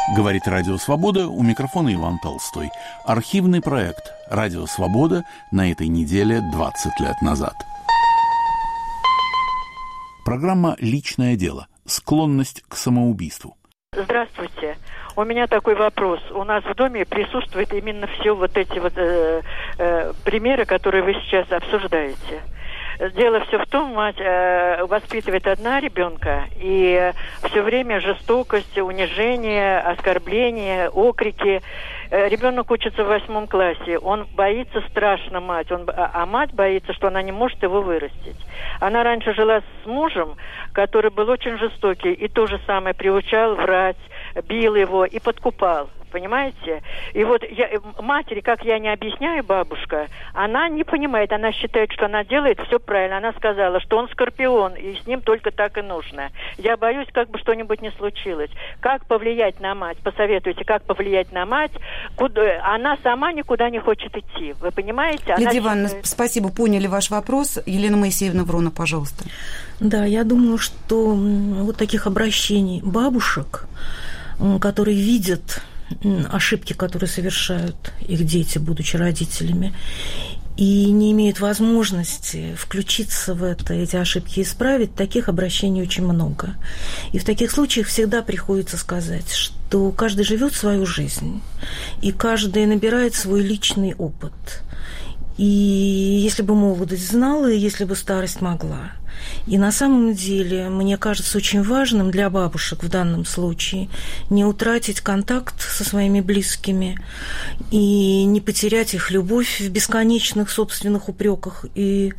Говорит Радио Свобода, у микрофона Иван Толстой. Архивный проект «Радио Свобода» на этой неделе 20 лет назад. Программа «Личное дело. Склонность к самоубийству». Здравствуйте. У меня такой вопрос. У нас в доме присутствуют именно все вот эти вот примеры, которые вы сейчас обсуждаете. Дело все в том, мать воспитывает одна ребенка, и все время жестокость, унижение, оскорбления, окрики. Ребенок учится в 8 классе, он боится страшно мать, а мать боится, что она не может его вырастить. Она раньше жила с мужем, который был очень жестокий, и то же самое приучал врать, бил его и подкупал. Понимаете? И вот матери, как я не объясняю, бабушка, она не понимает, она считает, что она делает все правильно. Она сказала, что он скорпион, и с ним только так и нужно. Я боюсь, как бы что-нибудь не случилось. Как повлиять на мать? Посоветуйте, как повлиять на мать? Она сама никуда не хочет идти. Вы понимаете? Лидия Ивановна, спасибо, поняли ваш вопрос. Елена Моисеевна Врона, пожалуйста. Да, я думаю, что вот таких обращений бабушек, которые видят ошибки, которые совершают их дети, будучи родителями, и не имеют возможности включиться в это, эти ошибки исправить, таких обращений очень много. И в таких случаях всегда приходится сказать, что каждый живет свою жизнь, и каждый набирает свой личный опыт. И если бы молодость знала, и если бы старость могла. И на самом деле, мне кажется, очень важным для бабушек в данном случае не утратить контакт со своими близкими и не потерять их любовь в бесконечных собственных упреках и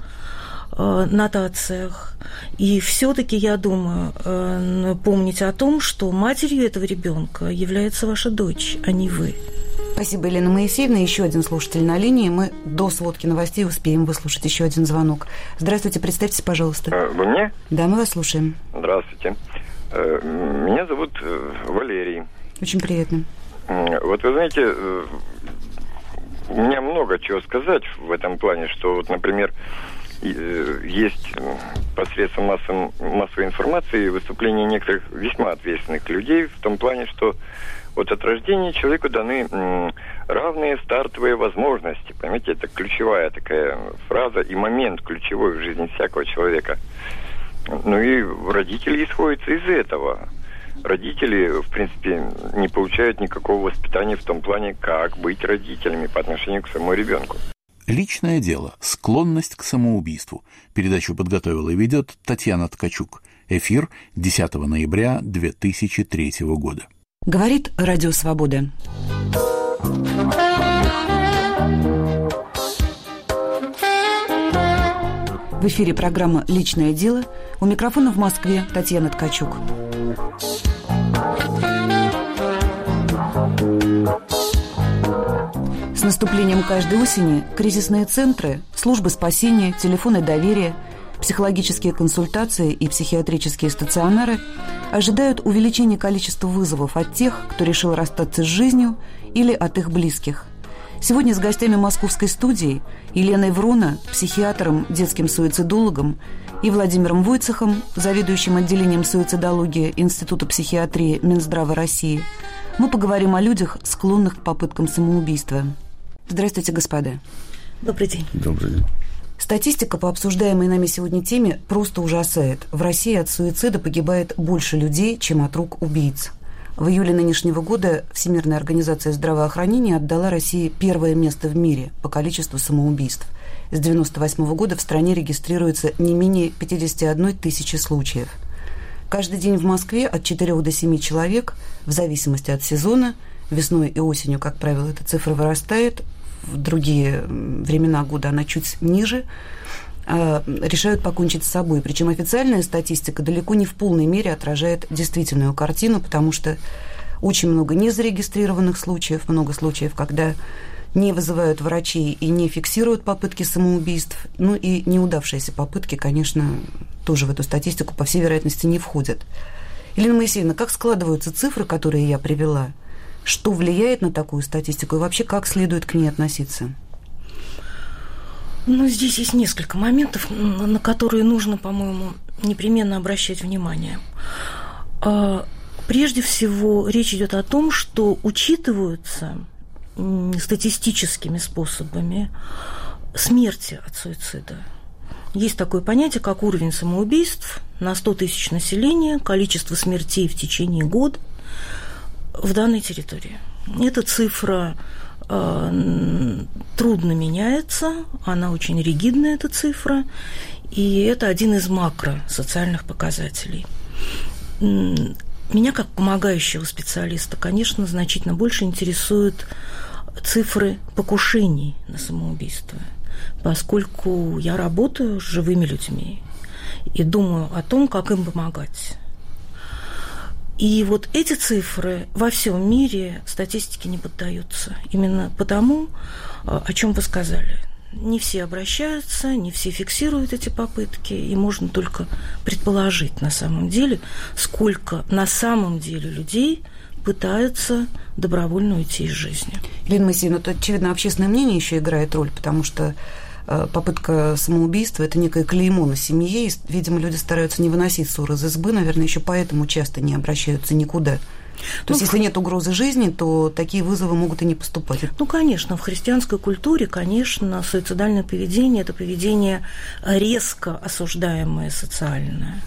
нотациях. И все-таки, я думаю, помнить о том, что матерью этого ребенка является ваша дочь, а не вы. Спасибо, Елена Моисеевна. Еще один слушатель на линии. Мы до сводки новостей успеем выслушать еще один звонок. Здравствуйте, представьтесь, пожалуйста. Вы мне? Да, мы вас слушаем. Здравствуйте. Меня зовут Валерий. Очень приятно. Вот вы знаете, у меня много чего сказать в этом плане, что вот, например, есть посредством массовой информации выступления некоторых весьма ответственных людей в том плане, что вот от рождения человеку даны равные стартовые возможности. Понимаете, это ключевая такая фраза и момент ключевой в жизни всякого человека. Ну и родители исходятся из этого. Родители, в принципе, не получают никакого воспитания в том плане, как быть родителями по отношению к своему ребенку. Личное дело. Склонность к самоубийству. Передачу подготовила и ведет Татьяна Ткачук. Эфир 10 ноября 2003 года. Говорит Радио Свобода. В эфире программа «Личное дело». У микрофона в Москве Татьяна Ткачук. С наступлением каждой осени кризисные центры, службы спасения, телефоны доверия, психологические консультации и психиатрические стационары ожидают увеличения количества вызовов от тех, кто решил расстаться с жизнью, или от их близких. Сегодня с гостями московской студии Еленой Врона, психиатром, детским суицидологом, и Владимиром Войцехом, заведующим отделением суицидологии Института психиатрии Минздрава России, мы поговорим о людях, склонных к попыткам самоубийства. Здравствуйте, господа. Добрый день. Добрый день. Статистика по обсуждаемой нами сегодня теме просто ужасает. В России от суицида погибает больше людей, чем от рук убийц. В июле нынешнего года Всемирная организация здравоохранения отдала России первое место в мире по количеству самоубийств. С 1998 года в стране регистрируется не менее 51 тысячи случаев. Каждый день в Москве от 4 до 7 человек, в зависимости от сезона, весной и осенью, как правило, эта цифра вырастает, в другие времена года она чуть ниже, решают покончить с собой. Причем официальная статистика далеко не в полной мере отражает действительную картину, потому что очень много незарегистрированных случаев, много случаев, когда не вызывают врачей и не фиксируют попытки самоубийств. Ну и неудавшиеся попытки, конечно, тоже в эту статистику, по всей вероятности, не входят. Елена Моисеевна, как складываются цифры, которые я привела? Что влияет на такую статистику и вообще как следует к ней относиться? Ну, здесь есть несколько моментов, на которые нужно, по-моему, непременно обращать внимание. Прежде всего, речь идет о том, что учитываются статистическими способами смерти от суицида. Есть такое понятие, как уровень самоубийств на 100 тысяч населения, количество смертей в течение года в данной территории. Эта цифра трудно меняется, она очень ригидная, эта цифра, и это один из макросоциальных показателей. Меня, как помогающего специалиста, конечно, значительно больше интересуют цифры покушений на самоубийство, поскольку я работаю с живыми людьми и думаю о том, как им помогать. И вот эти цифры во всем мире статистике не поддаются. Именно потому, о чем вы сказали. Не все обращаются, не все фиксируют эти попытки, и можно только предположить на самом деле, сколько на самом деле людей пытаются добровольно уйти из жизни. Елена Моисеевна, тут, очевидно, общественное мнение еще играет роль, потому что попытка самоубийства – это некое клеймо на семье, и, видимо, люди стараются не выносить ссор из избы, наверное, еще поэтому часто не обращаются никуда. То есть, если нет угрозы жизни, то такие вызовы могут и не поступать. Ну, конечно, в христианской культуре, конечно, суицидальное поведение – это поведение резко осуждаемое социальное.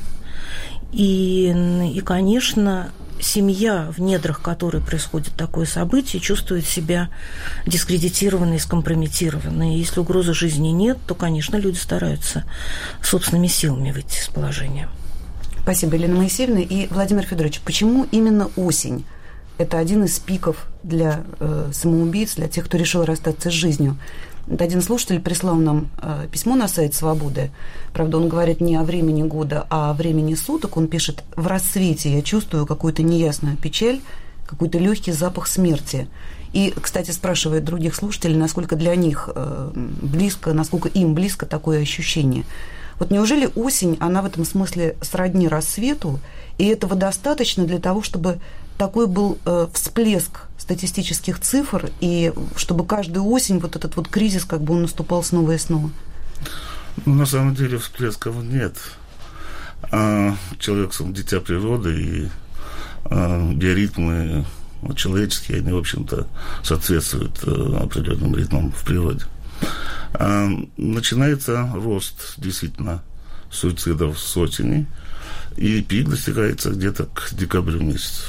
И, конечно, семья, в недрах которой происходит такое событие, чувствует себя дискредитированной, скомпрометированной. И если угрозы жизни нет, то, конечно, люди стараются собственными силами выйти из положения. Спасибо, Елена Моисеевна. И, Владимир Федорович, почему именно осень? Это один из пиков для самоубийц, для тех, кто решил расстаться с жизнью. Один слушатель прислал нам письмо на сайт «Свободы». Правда, он говорит не о времени года, а о времени суток. Он пишет: «В рассвете я чувствую какую-то неясную печаль, какой-то легкий запах смерти». И, кстати, спрашивает других слушателей, насколько для них близко, насколько им близко такое ощущение. Вот неужели осень, она в этом смысле сродни рассвету, и этого достаточно для того, чтобы такой был всплеск статистических цифр, и чтобы каждую осень вот этот вот кризис, как бы он наступал снова и снова? Ну, на самом деле всплесков нет. Человек сам дитя природы, и биоритмы человеческие, они, в общем-то, соответствуют определенным ритмам в природе. Начинается рост, действительно, суицидов с осени, и пик достигается где-то к декабрю месяцу.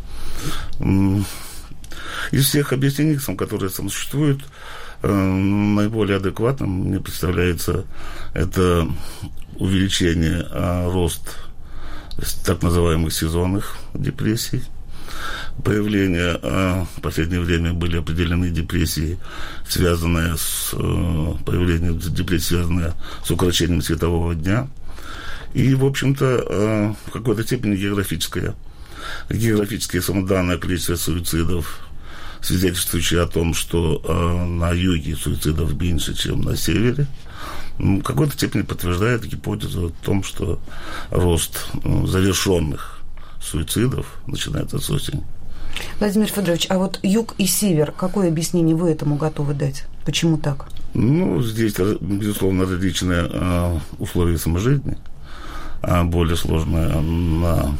Из всех объяснений, которые там существуют, наиболее адекватным мне представляется это увеличение, рост так называемых сезонных депрессий. Появление, в последнее время были определены депрессии, связанные с появлением депрессии, связанные с укорочением светового дня. И, в общем-то, в какой-то степени географические самоданное количество суицидов, свидетельствующие о том, что на юге суицидов меньше, чем на севере, в какой-то степени подтверждает гипотезу о том, что рост завершенных суицидов начинается с осени. Владимир Федорович, а вот юг и север, какое объяснение вы этому готовы дать? Почему так? Ну, здесь, безусловно, различные условия саможизни, более сложные на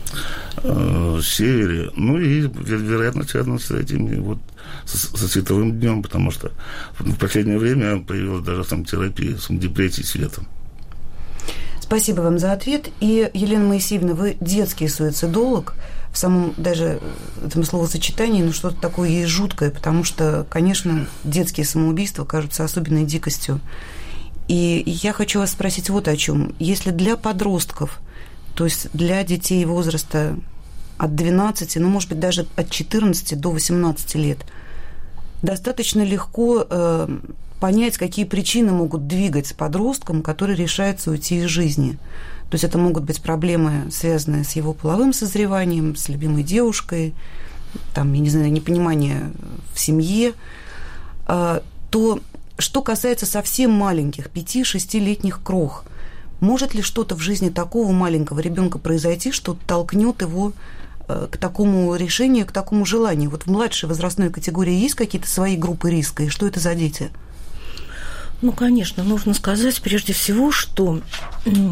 севере, ну и, вероятно, связано с этим, вот, со световым днем, потому что в последнее время появилась даже самотерапия, самодепрессия светом. Спасибо вам за ответ. И, Елена Моисеевна, вы детский суицидолог, в самом даже этом словосочетании, ну, что-то такое есть жуткое, потому что, конечно, детские самоубийства кажутся особенной дикостью. И я хочу вас спросить вот о чем. Если для подростков, то есть для детей возраста от 12, ну, может быть, даже от 14 до 18 лет, достаточно легко понять, какие причины могут двигать подростком, который решается уйти из жизни. То есть это могут быть проблемы, связанные с его половым созреванием, с любимой девушкой, там, я не знаю, непонимание в семье. То, что касается совсем маленьких, 5-6-летних крох, может ли что-то в жизни такого маленького ребенка произойти, что толкнет его к такому решению, к такому желанию? Вот в младшей возрастной категории есть какие-то свои группы риска, и что это за дети? Ну, конечно, нужно сказать прежде всего, что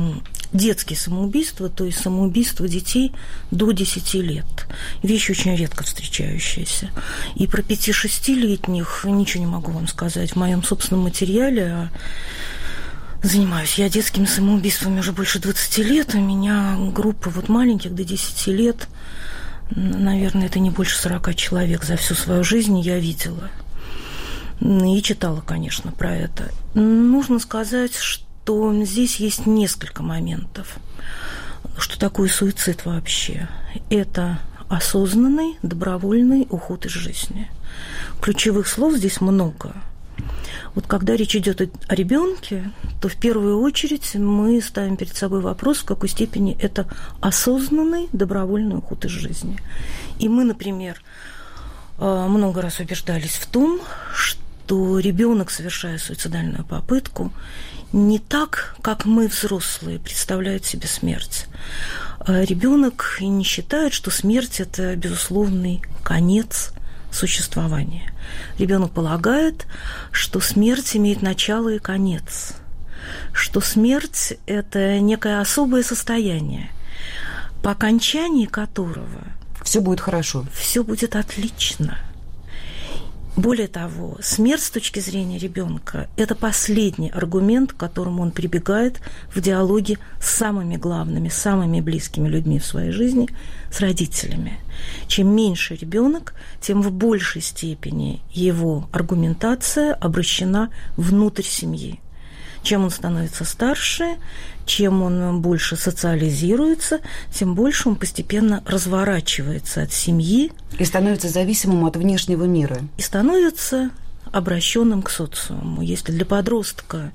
детские самоубийства, то есть самоубийство детей до 10 лет. Вещь очень редко встречающаяся. И про 5-6-летних ничего не могу вам сказать. В моем собственном материале занимаюсь я детскими самоубийствами уже больше 20 лет. У меня группа вот маленьких до 10 лет. Наверное, это не больше 40 человек за всю свою жизнь я видела. И читала, конечно, про это. Нужно сказать, что здесь есть несколько моментов. Что такое суицид вообще? Это осознанный, добровольный уход из жизни. Ключевых слов здесь много. Вот когда речь идет о ребенке, то в первую очередь мы ставим перед собой вопрос, в какой степени это осознанный, добровольный уход из жизни. И мы, например, много раз убеждались в том, что ребенок, совершая суицидальную попытку, не так, как мы, взрослые, представляют себе смерть. Ребенок не считает, что смерть – это безусловный конец существования. Ребенок полагает, что смерть имеет начало и конец, что смерть – это некое особое состояние, по окончании которого все будет хорошо, все будет отлично. Более того, смерть с точки зрения ребенка – это последний аргумент, к которому он прибегает в диалоге с самыми главными, самыми близкими людьми в своей жизни, с родителями. Чем меньше ребенок, тем в большей степени его аргументация обращена внутрь семьи. Чем он становится старше, чем он больше социализируется, тем больше он постепенно разворачивается от семьи. И становится зависимым от внешнего мира. И становится обращенным к социуму. Если для подростка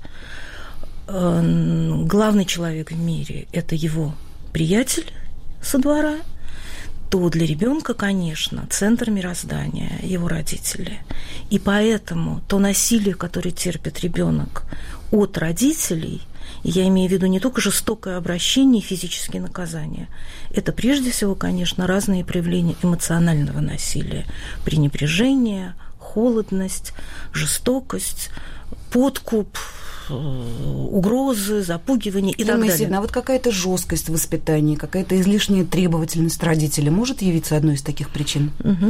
главный человек в мире – это его приятель со двора, то для ребенка, конечно, центр мироздания – его родители. И поэтому то насилие, которое терпит ребенок от родителей, я имею в виду не только жестокое обращение и физические наказания, это прежде всего, конечно, разные проявления эмоционального насилия, пренебрежение, холодность, жестокость, подкуп, угрозы, запугивание и так далее. А вот какая-то жесткость в воспитании, какая-то излишняя требовательность родителей может явиться одной из таких причин?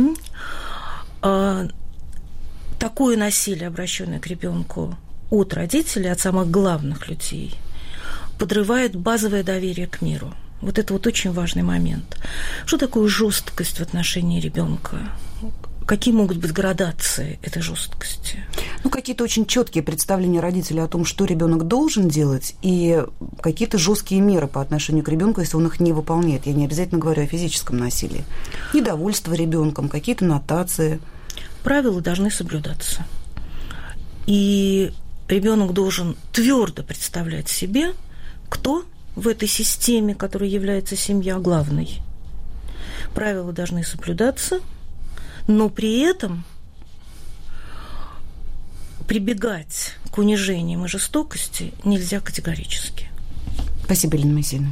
Такое насилие, обращенное к ребенку от родителей, от самых главных людей, подрывает базовое доверие к миру. Вот это вот очень важный момент. Что такое жесткость в отношении ребенка? Какие могут быть градации этой жесткости? Какие-то очень четкие представления родителей о том, что ребенок должен делать, и какие-то жесткие меры по отношению к ребенку, если он их не выполняет. Я не обязательно говорю о физическом насилии. Недовольство ребенком, какие-то нотации. Правила должны соблюдаться. И ребенок должен твердо представлять себе, кто в этой системе, которая является семья, главный. Правила должны соблюдаться, но при этом прибегать к унижениям и жестокости нельзя категорически. Спасибо, Елена Моисеевна.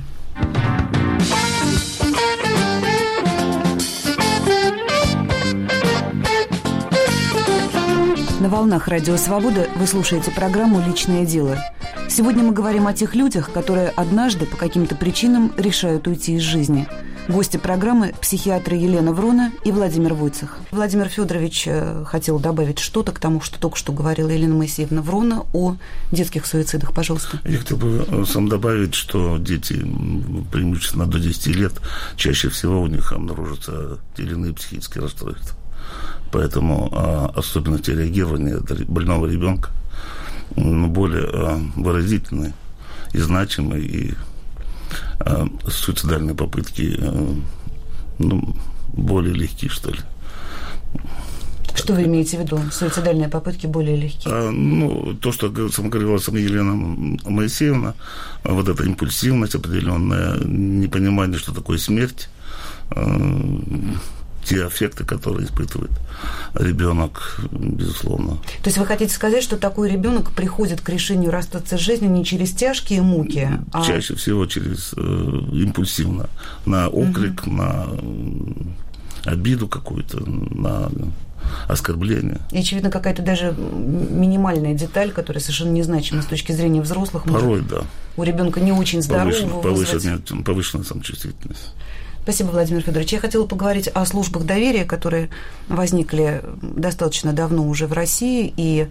На волнах Радио Свобода вы слушаете программу «Личное дело». Сегодня мы говорим о тех людях, которые однажды по каким-то причинам решают уйти из жизни. Гости программы – психиатры Елена Врона и Владимир Войцех. Владимир Федорович хотел добавить что-то к тому, что только что говорила Елена Моисеевна Врона о детских суицидах. Пожалуйста. Я хотел бы сам добавить, что дети, преимущественно до 10 лет, чаще всего у них обнаружатся те или иные психические расстройства. Поэтому особенности реагирования больного ребенка более выразительны и значимы, и суицидальные попытки более легкие, что ли. Что вы имеете в виду? Суицидальные попытки более легкие? То, что говорила сама Елена Моисеевна, вот эта импульсивность определенная, непонимание, что такое смерть, те аффекты, которые испытывает ребенок, безусловно. То есть вы хотите сказать, что такой ребенок приходит к решению расстаться с жизнью не через тяжкие муки, а чаще всего через импульсивно, на окрик, на обиду какую-то, на оскорбление. И, очевидно, какая-то даже минимальная деталь, которая совершенно незначима с точки зрения взрослых. Порой, да. У ребенка не очень здорового повышенная самочувствительность. Спасибо, Владимир Федорович. Я хотела поговорить о службах доверия, которые возникли достаточно давно уже в России, и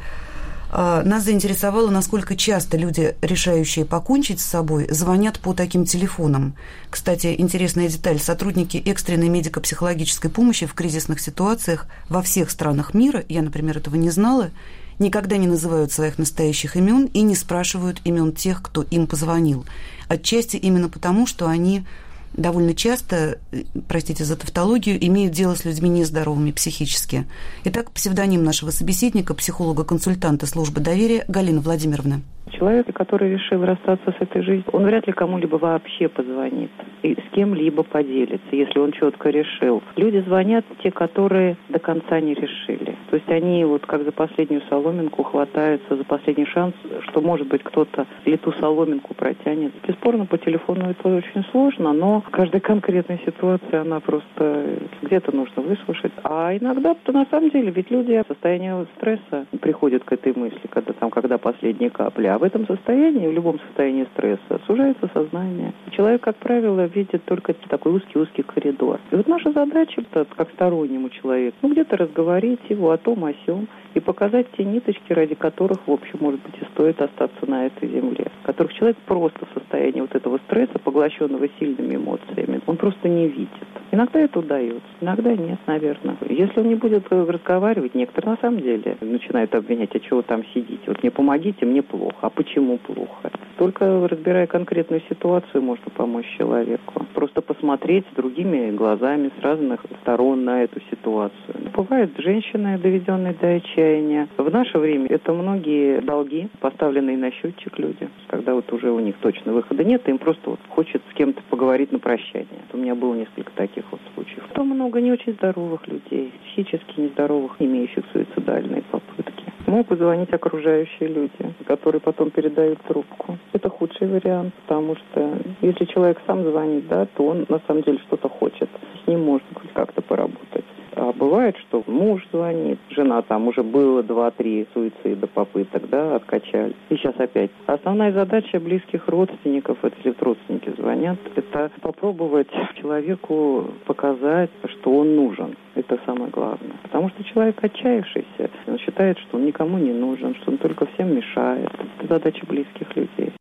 нас заинтересовало, насколько часто люди, решающие покончить с собой, звонят по таким телефонам. Кстати, интересная деталь. Сотрудники экстренной медико-психологической помощи в кризисных ситуациях во всех странах мира, я, например, этого не знала, никогда не называют своих настоящих имен и не спрашивают имен тех, кто им позвонил. Отчасти именно потому, что они довольно часто, простите за тавтологию, имеют дело с людьми нездоровыми психически. Итак, псевдоним нашего собеседника, психолога-консультанта службы доверия Галина Владимировна. Человек, который решил расстаться с этой жизнью, он вряд ли кому-либо вообще позвонит и с кем-либо поделится, если он четко решил. Люди звонят, те, которые до конца не решили. То есть они вот как за последнюю соломинку хватаются, за последний шанс, что, может быть, кто-то или ту соломинку протянет. Бесспорно, по телефону это очень сложно, но каждая конкретная ситуация, она просто где-то нужно выслушать. А иногда, на самом деле, ведь люди в состоянии стресса приходят к этой мысли, когда последние капли. А в этом состоянии, в любом состоянии стресса, сужается сознание. Человек, как правило, видит только такой узкий-узкий коридор. И вот наша задача, как стороннему человеку, где-то разговорить его о том, о сём, и показать те ниточки, ради которых, в общем, может быть, и стоит остаться на этой земле. Которых человек просто в состоянии вот этого стресса, поглощенного сильными эмоциями, он просто не видит. Иногда это удается, иногда нет, наверное. Если он не будет разговаривать, некоторые на самом деле начинают обвинять, а чего вы там сидите? Вот мне помогите, мне плохо. А почему плохо? Только разбирая конкретную ситуацию, можно помочь человеку. Просто посмотреть другими глазами, с разных сторон на эту ситуацию. Бывают женщины, доведенные до отчаяния. В наше время это многие долги, поставленные на счетчик люди. Когда вот уже у них точно выхода нет, им просто вот хочет с кем-то поговорить на прощание. У меня было несколько таких вот случаев. Потом много не очень здоровых людей, психически нездоровых, имеющих суицидальные попытки. Могут звонить окружающие люди, которые потом передают трубку. Это худший вариант, потому что если человек сам звонит, да, то он на самом деле что-то хочет. С ним можно хоть как-то поработать. А бывает, что муж звонит, жена там уже было 2-3 суицида попыток, да, откачали. И сейчас опять. Основная задача близких родственников, это если родственники звонят, это попробовать человеку показать, что он нужен. Это самое главное. Потому что человек отчаявшийся, он считает, что он никому не нужен, что он только всем мешает. Это задача близких людей.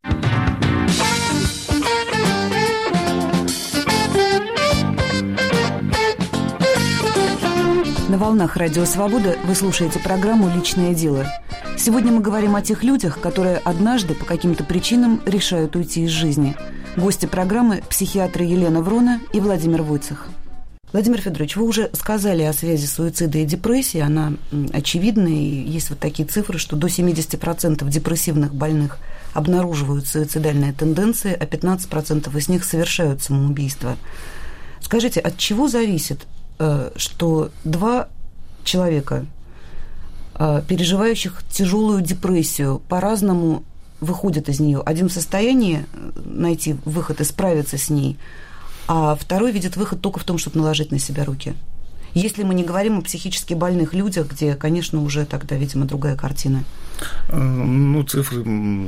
На волнах Радио Свобода вы слушаете программу «Личное дело». Сегодня мы говорим о тех людях, которые однажды по каким-то причинам решают уйти из жизни. Гости программы – психиатры Елена Врона и Владимир Войцех. Владимир Федорович, вы уже сказали о связи суицида и депрессии, она очевидна, и есть вот такие цифры, что до 70% депрессивных больных обнаруживают суицидальные тенденции, а 15% из них совершают самоубийство. Скажите, от чего зависит, что два человека, переживающих тяжелую депрессию, по-разному выходят из нее? Один в состоянии найти выход и справиться с ней, а второй видит выход только в том, чтобы наложить на себя руки. Если мы не говорим о психически больных людях, где, конечно, уже тогда, видимо, другая картина. Ну, цифры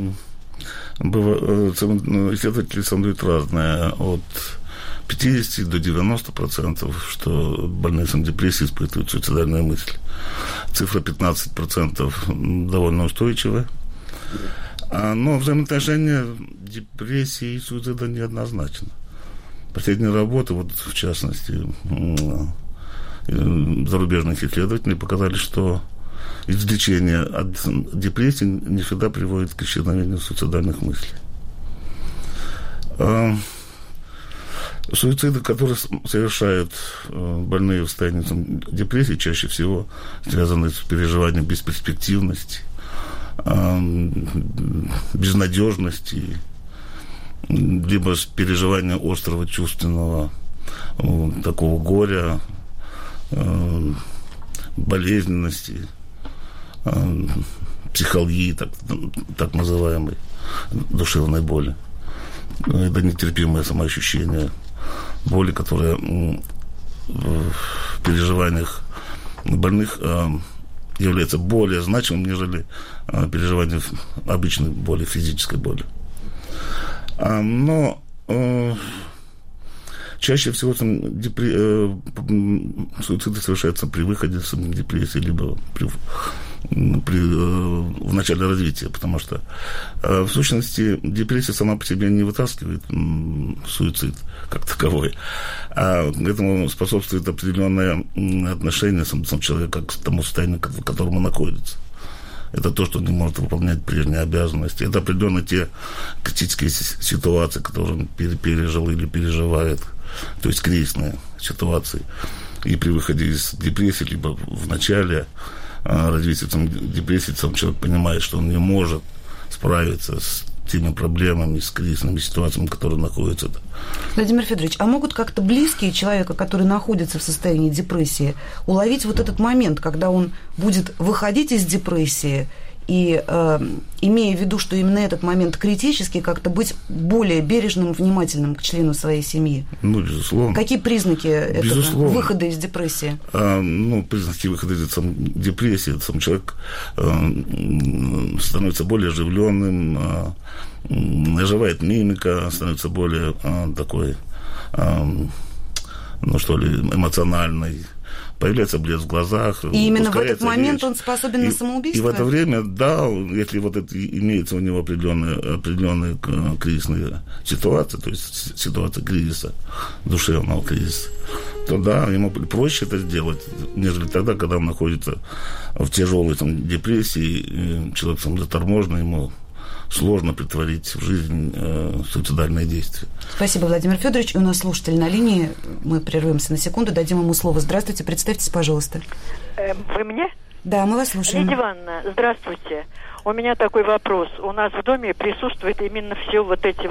исследователи сандуют разные, от 50 до 90%, что больные депрессией испытывают суицидальные мысли. Цифра 15% довольно устойчивая. Но взаимоотношения депрессии и суицида неоднозначны. Последние работы, вот в частности, зарубежных исследователей показали, что излечение от депрессии не всегда приводит к исчезновению суицидальных мыслей. Суициды, которые совершают больные в состоянии депрессии, чаще всего связаны с переживанием бесперспективности, безнадежности, либо с переживанием острого чувственного такого горя, болезненности, психологии, так называемой, душевной боли. Это нетерпимое самоощущение боли, которое в переживаниях больных является более значимым, нежели переживание обычной боли, физической боли. Но чаще всего суициды совершаются при выходе из депрессии, либо в начале развития, потому что в сущности депрессия сама по себе не вытаскивает суицид как таковой, а к этому способствует определенное отношение сам человека к тому состоянию, в котором он находится. Это то, что он не может выполнять прежние обязанности. Это определенно те критические ситуации, которые он пережил или переживает, то есть кризисные ситуации. И при выходе из депрессии, либо в начале развития депрессии, сам человек понимает, что он не может справиться с теми проблемами, с кризисными ситуациями, в которых находится. Владимир Федорович, а могут как-то близкие человека, который находится в состоянии депрессии, уловить вот этот момент, когда он будет выходить из депрессии и, имея в виду, что именно этот момент критический, как-то быть более бережным, внимательным к члену своей семьи? Ну, безусловно. Какие признаки этого выхода из депрессии? Признаки выхода из депрессии. Сам человек становится более оживленным, оживает мимика, становится более такой, эмоциональной. Появляется блеск в глазах. И именно в этот момент он способен на самоубийство? И в это время, да, если вот это имеется у него определенные кризисные ситуации, то есть ситуация кризиса, душевного кризиса, то да, ему проще это сделать, нежели тогда, когда он находится в тяжелой депрессии, и человек заторможенный, ему сложно притворить в жизнь суицидальные действия. Спасибо, Владимир Федорович. У нас слушатель на линии. Мы прервемся на секунду, дадим ему слово. Здравствуйте, представьтесь, пожалуйста. Вы мне? Да, мы вас слушаем. Лидия Ивановна, здравствуйте. У меня такой вопрос. У нас в доме присутствует именно все вот эти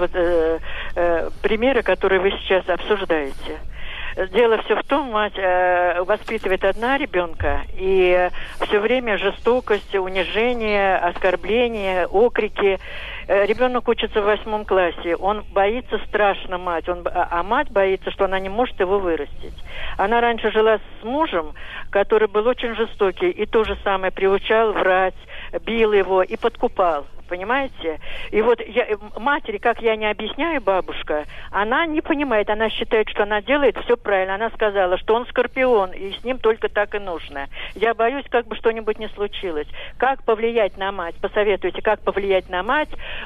примеры, которые вы сейчас обсуждаете. Дело все в том, мать воспитывает одна ребенка, и все время жестокость, унижение, оскорбления, окрики. Ребенок учится в 8 классе, он боится страшно мать, а мать боится, что она не может его вырастить. Она раньше жила с мужем, который был очень жестокий, и то же самое приучал врать, бил его и подкупал. Понимаете? И вот матери, как я не объясняю, бабушка, она не понимает, она считает, что она делает все правильно. Она сказала, что он скорпион, и с ним только так и нужно. Я боюсь, как бы что-нибудь не случилось. Как повлиять на мать? Посоветуйте, как повлиять на мать?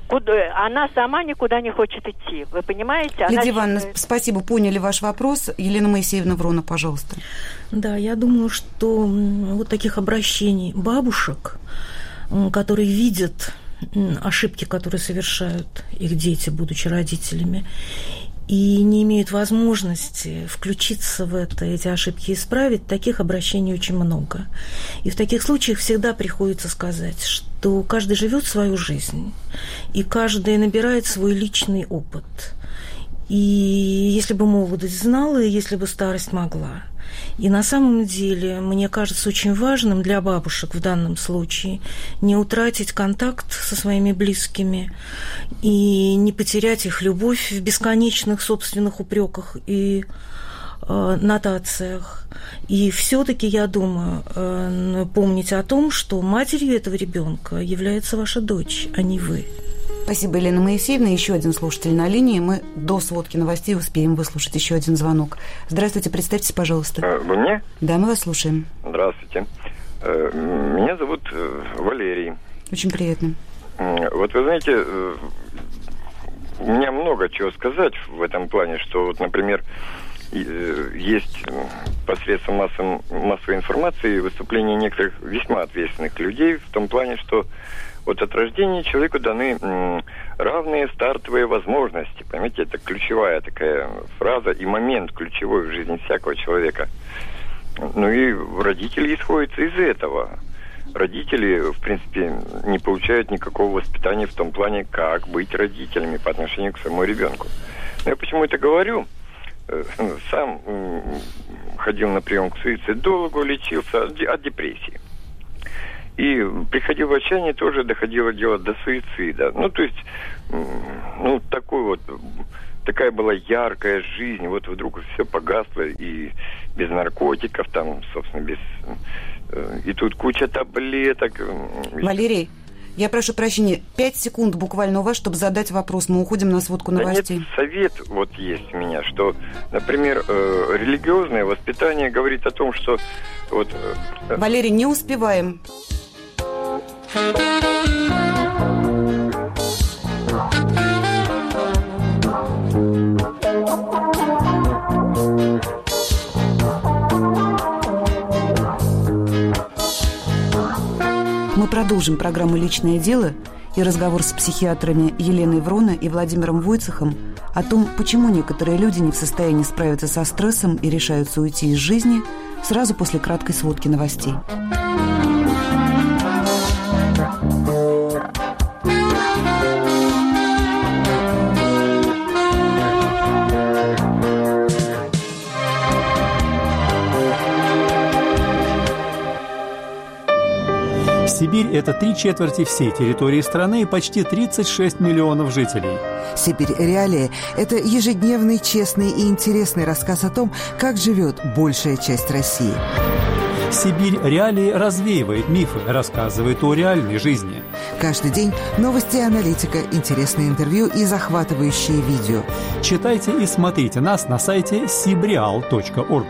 Она сама никуда не хочет идти. Вы понимаете? Лидия Ивановна, спасибо, поняли ваш вопрос. Елена Моисеевна Врона, пожалуйста. Да, я думаю, что вот таких обращений бабушек, которые видят ошибки, которые совершают их дети, будучи родителями, и не имеют возможности включиться в это, эти ошибки исправить, таких обращений очень много. И в таких случаях всегда приходится сказать, что каждый живет свою жизнь, и каждый набирает свой личный опыт. И если бы молодость знала, и если бы старость могла. И на самом деле, мне кажется, очень важным для бабушек в данном случае не утратить контакт со своими близкими и не потерять их любовь в бесконечных собственных упреках и нотациях. И все-таки, я думаю, помнить о том, что матерью этого ребенка является ваша дочь, а не вы. Спасибо, Елена Моисеевна. Еще один слушатель на линии. Мы до сводки новостей успеем выслушать еще один звонок. Здравствуйте, представьтесь, пожалуйста. Вы мне? Да, мы вас слушаем. Здравствуйте. Меня зовут Валерий. Очень приятно. Вот вы знаете, у меня много чего сказать в этом плане, что вот, например, есть посредством массовой информации выступления некоторых весьма ответственных людей в том плане, что вот от рождения человеку даны равные стартовые возможности. Понимаете, это ключевая такая фраза и момент ключевой в жизни всякого человека. Ну и родители исходят из этого. Родители, в принципе, не получают никакого воспитания в том плане, как быть родителями по отношению к своему ребенку. Но я почему это говорю? Сам ходил на прием к суицидологу, лечился от депрессии. И приходил в отчаяние, тоже доходило дело до суицида. Ну, то есть, такой вот такая была яркая жизнь, вот вдруг все погасло, и без наркотиков, там, собственно, без... И тут куча таблеток. Валерий, я прошу прощения, 5 секунд буквально у вас, чтобы задать вопрос. Мы уходим на сводку новостей. Нет, совет вот есть у меня, что, например, религиозное воспитание говорит о том, что... Вот, Валерий, не успеваем. Мы продолжим программу «Личное дело» и разговор с психиатрами Еленой Врона и Владимиром Войцехом о том, почему некоторые люди не в состоянии справиться со стрессом и решаются уйти из жизни, сразу после краткой сводки новостей. Сибирь – это 3/4 всей территории страны и почти 36 миллионов жителей. «Сибирь. Реалии» – это ежедневный, честный и интересный рассказ о том, как живет большая часть России. «Сибирь. Реалии» развеивает мифы, рассказывает о реальной жизни. Каждый день новости и аналитика, интересные интервью и захватывающие видео. Читайте и смотрите нас на сайте sibreal.org.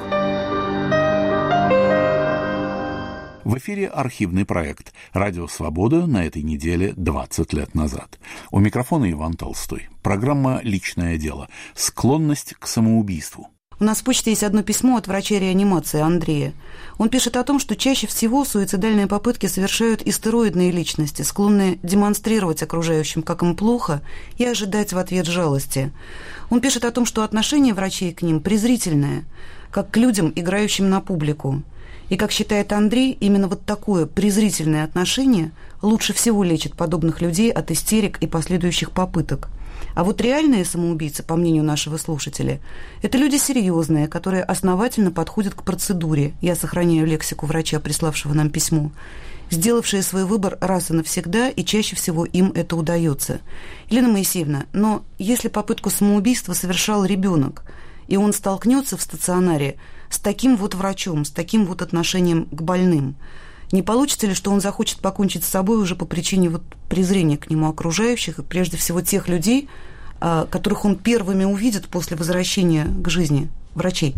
В эфире архивный проект «Радио Свобода» на этой неделе 20 лет назад. У микрофона Иван Толстой. Программа «Личное дело». Склонность к самоубийству. У нас в почте есть одно письмо от врача реанимации Андрея. Он пишет о том, что чаще всего суицидальные попытки совершают истероидные личности, склонные демонстрировать окружающим, как им плохо, и ожидать в ответ жалости. Он пишет о том, что отношение врачей к ним презрительное, как к людям, играющим на публику. И, как считает Андрей, именно вот такое презрительное отношение лучше всего лечит подобных людей от истерик и последующих попыток. А вот реальные самоубийцы, по мнению нашего слушателя, это люди серьезные, которые основательно подходят к процедуре, я сохраняю лексику врача, приславшего нам письмо, сделавшие свой выбор раз и навсегда, и чаще всего им это удается. Елена Моисеевна, но если попытку самоубийства совершал ребенок, и он столкнется в стационаре с таким вот врачом, с таким вот отношением к больным, не получится ли, что он захочет покончить с собой уже по причине вот презрения к нему окружающих, и прежде всего тех людей, которых он первыми увидит после возвращения к жизни, врачей?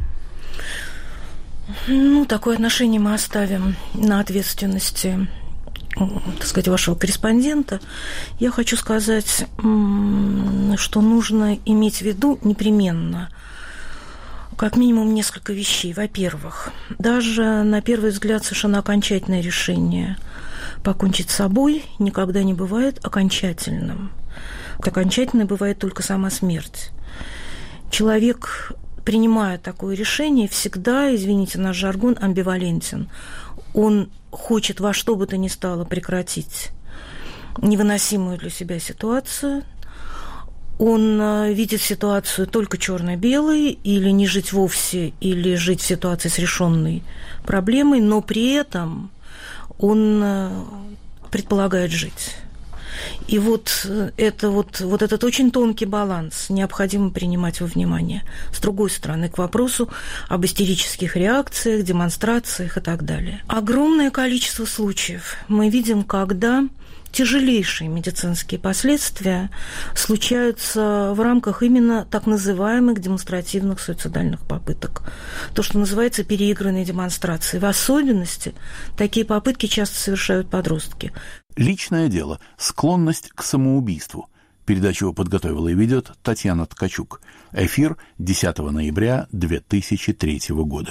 Ну, такое отношение мы оставим на ответственности, так сказать, вашего корреспондента. Я хочу сказать, что нужно иметь в виду непременно как минимум несколько вещей. Во-первых, даже на первый взгляд совершенно окончательное решение покончить с собой никогда не бывает окончательным. Окончательной бывает только сама смерть. Человек, принимая такое решение, всегда, извините наш жаргон, амбивалентен. Он хочет во что бы то ни стало прекратить невыносимую для себя ситуацию. Он видит ситуацию только черно-белой, или не жить вовсе, или жить в ситуации с решенной проблемой, но при этом он предполагает жить. И вот этот очень тонкий баланс необходимо принимать во внимание. С другой стороны, к вопросу об истерических реакциях, демонстрациях и так далее. Огромное количество случаев мы видим, когда тяжелейшие медицинские последствия случаются в рамках именно так называемых демонстративных суицидальных попыток. То, что называется переигранной демонстрацией. В особенности такие попытки часто совершают подростки. Личное дело. Склонность к самоубийству. Передачу подготовила и ведет Татьяна Ткачук. Эфир 10 ноября 2003 года.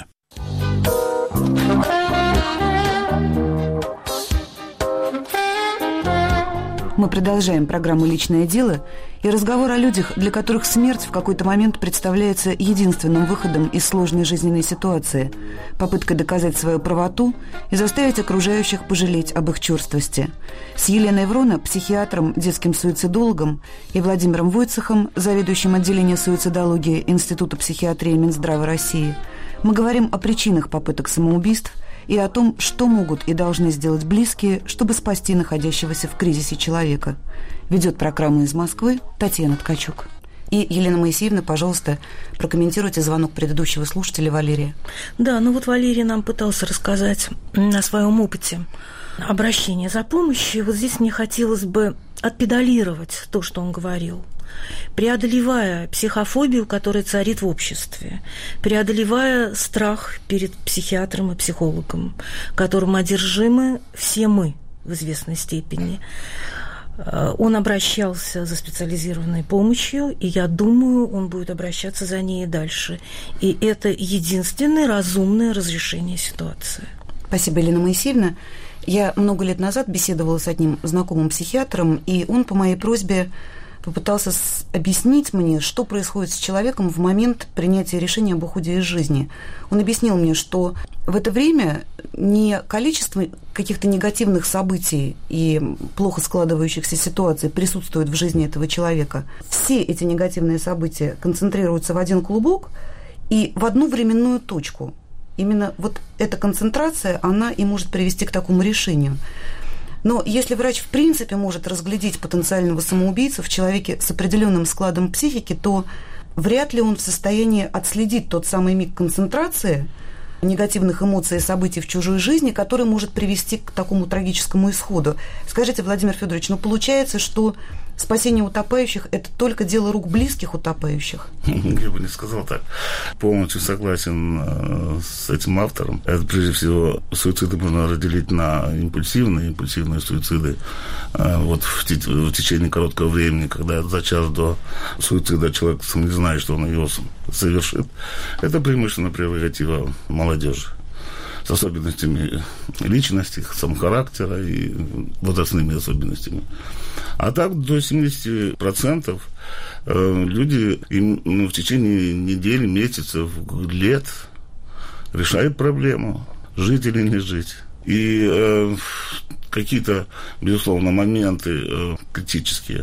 Мы продолжаем программу «Личное дело» и разговор о людях, для которых смерть в какой-то момент представляется единственным выходом из сложной жизненной ситуации, попыткой доказать свою правоту и заставить окружающих пожалеть об их черствости. С Еленой Врона, психиатром, детским суицидологом, и Владимиром Войцехом, заведующим отделением суицидологии Института психиатрии Минздрава России, мы говорим о причинах попыток самоубийств и о том, что могут и должны сделать близкие, чтобы спасти находящегося в кризисе человека. Ведет программу из Москвы Татьяна Ткачук. И, Елена Моисеевна, пожалуйста, прокомментируйте звонок предыдущего слушателя Валерия. Да, Валерий нам пытался рассказать о своем опыте обращения за помощью. Вот здесь мне хотелось бы отпедалировать то, что он говорил. Преодолевая психофобию, которая царит в обществе, преодолевая страх перед психиатром и психологом, которым одержимы все мы в известной степени, он обращался за специализированной помощью, и я думаю, он будет обращаться за ней и дальше. И это единственное разумное разрешение ситуации. Спасибо, Елена Моисеевна. Я много лет назад беседовала с одним знакомым психиатром, и он по моей просьбе попытался объяснить мне, что происходит с человеком в момент принятия решения об уходе из жизни. Он объяснил мне, что в это время не количество каких-то негативных событий и плохо складывающихся ситуаций присутствует в жизни этого человека. Все эти негативные события концентрируются в один клубок и в одну временную точку. Именно вот эта концентрация, она и может привести к такому решению. Но если врач в принципе может разглядеть потенциального самоубийцу в человеке с определенным складом психики, то вряд ли он в состоянии отследить тот самый миг концентрации негативных эмоций и событий в чужой жизни, который может привести к такому трагическому исходу. Скажите, Владимир Федорович, получается, что спасение утопающих – это только дело рук близких утопающих? Я бы не сказал так. Полностью согласен с этим автором. Это, прежде всего, суициды можно разделить на импульсивные суициды. Вот в течение короткого времени, когда за час до суицида человек сам не знает, что он его совершит. Это преимущественно прерогатива молодежи с особенностями личности, самохарактера и возрастными особенностями. А так до 70% люди в течение недель, месяцев, лет решают проблему, жить или не жить. И какие-то, безусловно, моменты критические,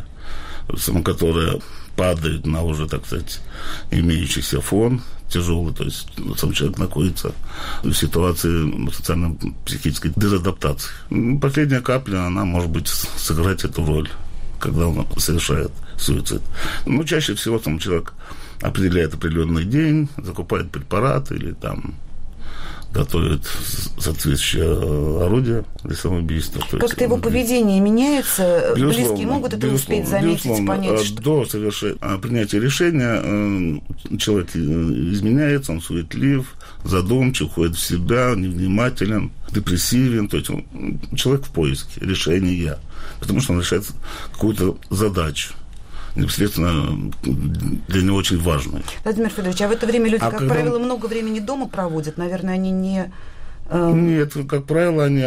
которые падают на уже, так сказать, имеющийся фон тяжелый, то есть сам человек находится в ситуации социально-психической дезадаптации. Последняя капля, она может быть сыграть эту роль, когда он совершает суицид. Но чаще всего сам человек определяет определенный день, закупает препараты или там готовит соответствующее орудие для самоубийства. Как-то его поведение меняется? Близкие могут это успеть заметить, понять? Что... До принятия решения человек изменяется, он суетлив, задумчив, уходит в себя, невнимателен, депрессивен. То есть человек в поиске решения, потому что он решает какую-то задачу, непосредственно для него очень важно. Владимир Федорович, а в это время люди, как правило, много времени дома проводят? Наверное, они не... Нет, как правило, они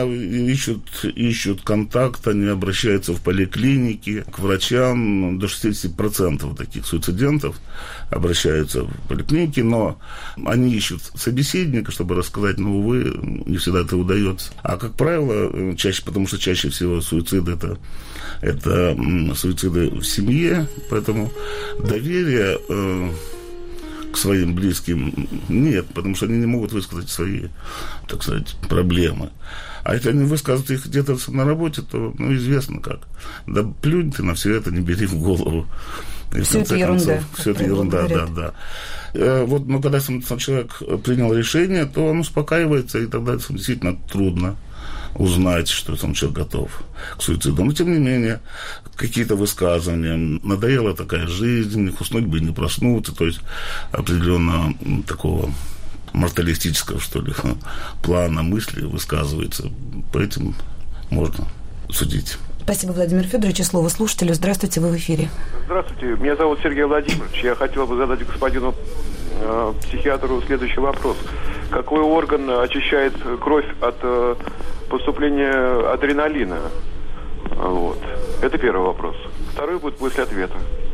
ищут контакт, они обращаются в поликлиники, к врачам. До 60% таких суицидентов обращаются в поликлиники, но они ищут собеседника, чтобы рассказать, но, увы, не всегда это удается. А, как правило, чаще, потому что чаще всего суицид это суициды в семье, поэтому доверие к своим близким нет, потому что они не могут высказать свои, так сказать, проблемы. А если они высказывают их где-то на работе, то, известно как. Да плюнь ты на все это, не бери в голову. Все это ерунда. Все это ерунда, да. Но когда сам человек принял решение, то он успокаивается, и тогда действительно трудно узнать, что сам человек готов к суициду. Но, тем не менее, какие-то высказывания, надоела такая жизнь, уснуть бы и не проснуться, то есть определенно такого морталистического, что ли, плана мысли высказывается. По этим можно судить. Спасибо, Владимир Федорович. Слово слушателю. Здравствуйте, вы в эфире. Здравствуйте, меня зовут Сергей Владимирович. Я хотел бы задать господину психиатру следующий вопрос. Какой орган очищает кровь от поступления адреналина? Вот. Это первый вопрос. Второй будет после ответа.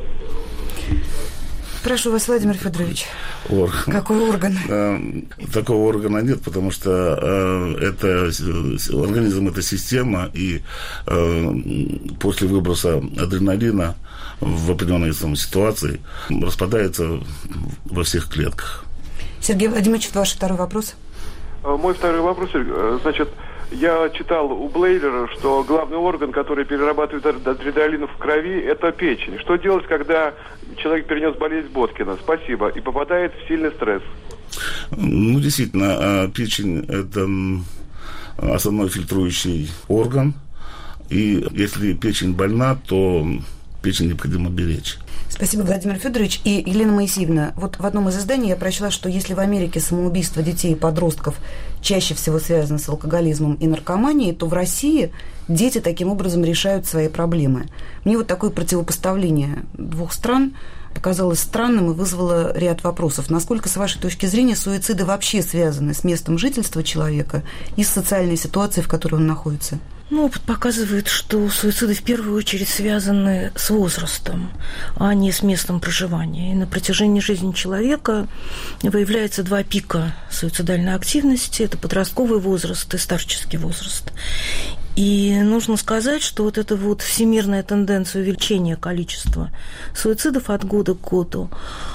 Прошу вас, Владимир Федорович. Какой орган? Такого органа нет, потому что организм – это система, и после выброса адреналина в определенной ситуации распадается во всех клетках. Сергей Владимирович, ваш второй вопрос. Мой второй вопрос, значит, Я читал у Блейлера, что главный орган, который перерабатывает адреналин в крови, это печень. Что делать, когда человек перенес болезнь Боткина? Спасибо. И попадает в сильный стресс. Ну, действительно, печень – это основной фильтрующий орган. И если печень больна, то печень необходимо беречь. Спасибо, Владимир Федорович. И Елена Моисеевна, вот в одном из изданий я прочла, что если в Америке самоубийство детей и подростков чаще всего связано с алкоголизмом и наркоманией, то в России дети таким образом решают свои проблемы. Мне вот такое противопоставление двух стран показалось странным и вызвало ряд вопросов. Насколько, с вашей точки зрения, суициды вообще связаны с местом жительства человека и с социальной ситуацией, в которой он находится? Ну, опыт показывает, что суициды в первую очередь связаны с возрастом, а не с местом проживания. И на протяжении жизни человека выявляется два пика суицидальной активности. Это подростковый возраст и старческий возраст. И нужно сказать, что вот эта вот всемирная тенденция увеличения количества суицидов от года к году,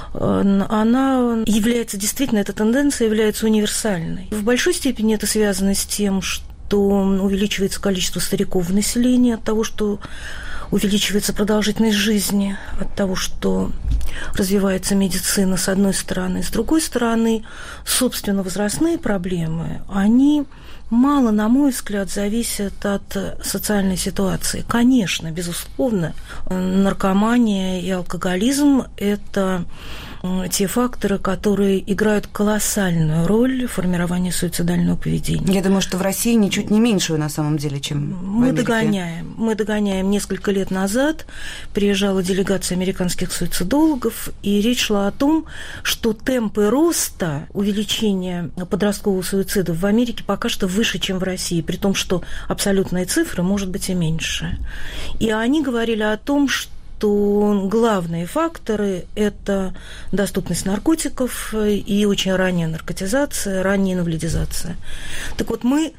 она является, действительно, эта тенденция является универсальной. В большой степени это связано с тем, что увеличивается количество стариков в населении от того, что увеличивается продолжительность жизни, от того, что развивается медицина, с одной стороны. С другой стороны, собственно, возрастные проблемы, они мало, на мой взгляд, зависят от социальной ситуации. Конечно, безусловно, наркомания и алкоголизм – это те факторы, которые играют колоссальную роль в формировании суицидального поведения. Я думаю, что в России ничуть не меньшую на самом деле, чем в Америке. Мы догоняем. Несколько лет назад приезжала делегация американских суицидологов, и речь шла о том, что темпы роста увеличения подросткового суицида в Америке пока что выше, чем в России, при том, что абсолютные цифры, может быть, и меньше. И они говорили о том, что главные факторы – это доступность наркотиков и очень ранняя наркотизация, ранняя инвалидизация. Так вот, мы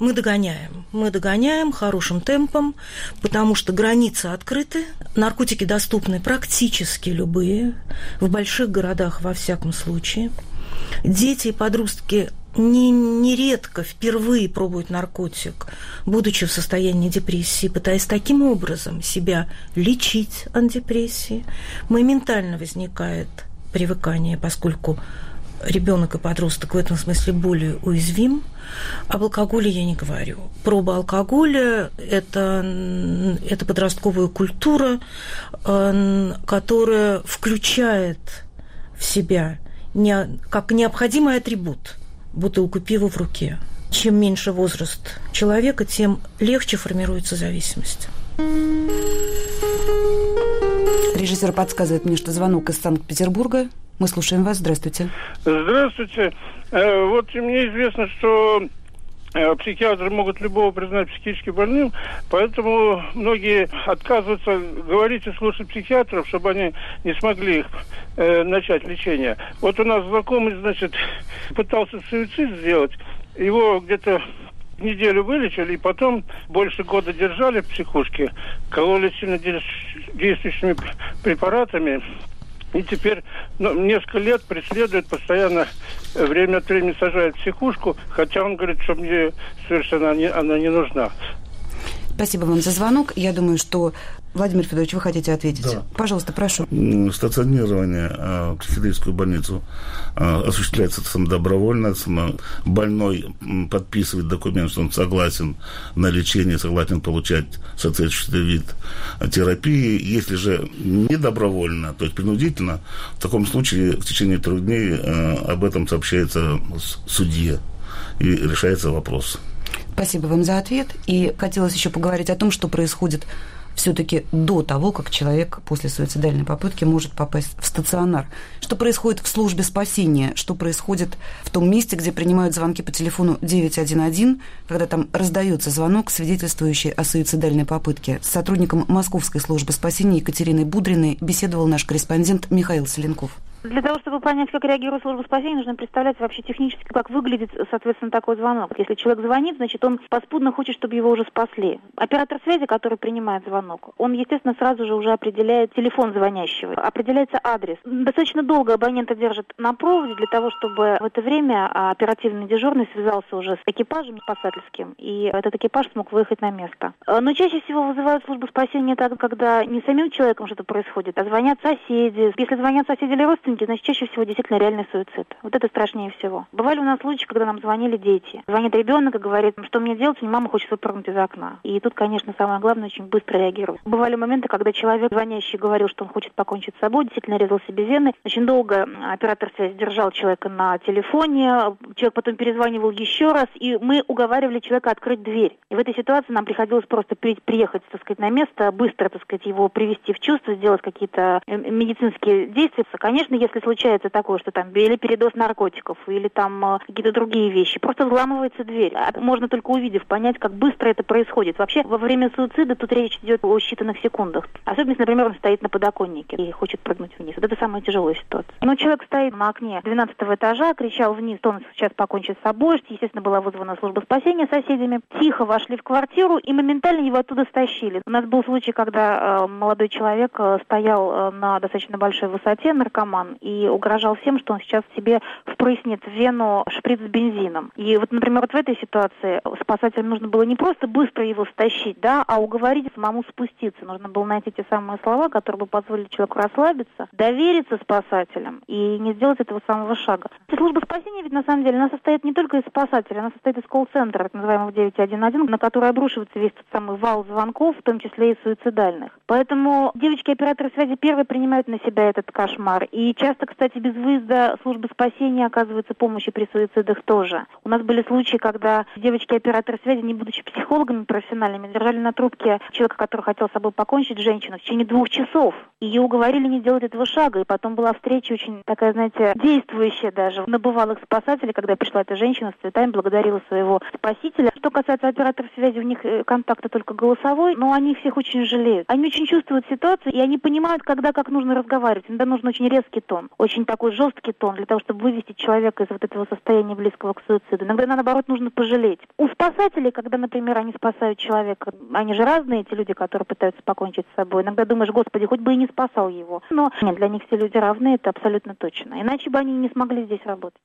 догоняем хорошим темпом, потому что границы открыты, наркотики доступны практически любые, в больших городах во всяком случае. Дети и подростки нередко впервые пробуют наркотик, будучи в состоянии депрессии, пытаясь таким образом себя лечить от депрессии. Моментально возникает привыкание, поскольку ребенок и подросток в этом смысле более уязвим. Об алкоголе я не говорю. Проба алкоголя – это подростковая культура, которая включает в себя как необходимый атрибут бутылку пива в руке. Чем меньше возраст человека, тем легче формируется зависимость. Режиссер подсказывает мне, что звонок из Санкт-Петербурга. Мы слушаем вас. Здравствуйте. Здравствуйте. Вот мне известно, что психиатры могут любого признать психически больным, поэтому многие отказываются говорить и слушать психиатров, чтобы они не смогли их начать лечение. Вот у нас знакомый, значит, пытался суицид сделать, его где-то неделю вылечили, и потом больше года держали в психушке, кололи сильнодействующими препаратами. И теперь несколько лет преследует, постоянно время от времени сажает в психушку, хотя он говорит, что мне совершенно она не нужна. Спасибо вам за звонок. Я думаю, что, Владимир Федорович, вы хотите ответить? Да. Пожалуйста, прошу. Стационирование в психиатрическую больницу осуществляется добровольно. Больной подписывает документ, что он согласен на лечение, согласен получать соответствующий вид терапии. Если же не добровольно, то есть принудительно, в таком случае в течение 3 дней об этом сообщается судье и решается вопрос. Спасибо вам за ответ. И хотелось еще поговорить о том, что происходит все-таки до того, как человек после суицидальной попытки может попасть в стационар. Что происходит в службе спасения, что происходит в том месте, где принимают звонки по телефону 911, когда там раздается звонок, свидетельствующий о суицидальной попытке. С сотрудником Московской службы спасения Екатериной Будриной беседовал наш корреспондент Михаил Селенков. Для того, чтобы понять, как реагирует служба спасения, нужно представлять вообще технически, как выглядит, соответственно, такой звонок. Если человек звонит, значит, он подспудно хочет, чтобы его уже спасли. Оператор связи, который принимает звонок, он, естественно, сразу же уже определяет телефон звонящего, определяется адрес. Достаточно долго абонента держит на проводе для того, чтобы в это время оперативный дежурный связался уже с экипажем спасательским, и этот экипаж смог выехать на место. Но чаще всего вызывают службу спасения тогда, когда не самим человеком что-то происходит, а звонят соседи. Если звонят соседи или родственники, значит, чаще всего действительно реальный суицид. Вот это страшнее всего. Бывали у нас случаи, когда нам звонили дети. Звонит ребенок и говорит, что мне делать, мне мама хочет выпрыгнуть из окна. И тут, конечно, самое главное, очень быстро реагировать. Бывали моменты, когда человек, звонящий, говорил, что он хочет покончить с собой, действительно резал себе вены. Очень долго оператор связи держал человека на телефоне, человек потом перезванивал еще раз, и мы уговаривали человека открыть дверь. И в этой ситуации нам приходилось просто приехать, так сказать, на место, быстро, так сказать, его привести в чувство, сделать какие-то медицинские действия. Конечно, если случается такое, что там или передоз наркотиков, или там какие-то другие вещи, просто взламывается дверь. Можно только увидев понять, как быстро это происходит. Вообще, во время суицида тут речь идет о считанных секундах. Особенно, если, например, он стоит на подоконнике и хочет прыгнуть вниз. Вот это самая тяжелая ситуация. Но человек стоит на окне 12-го этажа, кричал вниз, что он сейчас покончит с собой. Естественно, была вызвана служба спасения соседями. Тихо вошли в квартиру и моментально его оттуда стащили. У нас был случай, когда молодой человек стоял на достаточно большой высоте, наркоман, и угрожал всем, что он сейчас себе впрыснет в вену шприц с бензином. И вот, например, вот в этой ситуации спасателям нужно было не просто быстро его стащить, да, а уговорить самому спуститься. Нужно было найти те самые слова, которые бы позволили человеку расслабиться, довериться спасателям и не сделать этого самого шага. Служба спасения ведь на самом деле она состоит не только из спасателей, она состоит из колл-центра, так называемого 911, на который обрушивается весь тот самый вал звонков, в том числе и суицидальных. Поэтому девочки-операторы связи первые принимают на себя этот кошмар. И часто, кстати, без выезда службы спасения оказывается помощи при суицидах тоже. У нас были случаи, когда девочки-операторы связи, не будучи психологами профессиональными, держали на трубке человека, который хотел с собой покончить, женщину, в течение 2 часов. Ее уговорили не делать этого шага. И потом была встреча очень такая, знаете, действующая даже. Набывалых спасателей, когда пришла эта женщина с цветами, благодарила своего спасителя. Что касается операторов связи, у них контакт только голосовой, но они всех очень жалеют. Они очень чувствуют ситуацию, и они понимают, когда как нужно разговаривать. Иногда нужен очень резкий тон, очень такой жесткий тон, для того, чтобы вывести человека из вот этого состояния близкого к суициду. Иногда, наоборот, нужно пожалеть. У спасателей, когда, например, они спасают человека, они же разные, эти люди, которые пытаются покончить с собой. Иногда думаешь, господи, хоть бы и не спасал его. Но нет, для них все люди равны, это абсолютно точно. Иначе бы они не смогли здесь работать.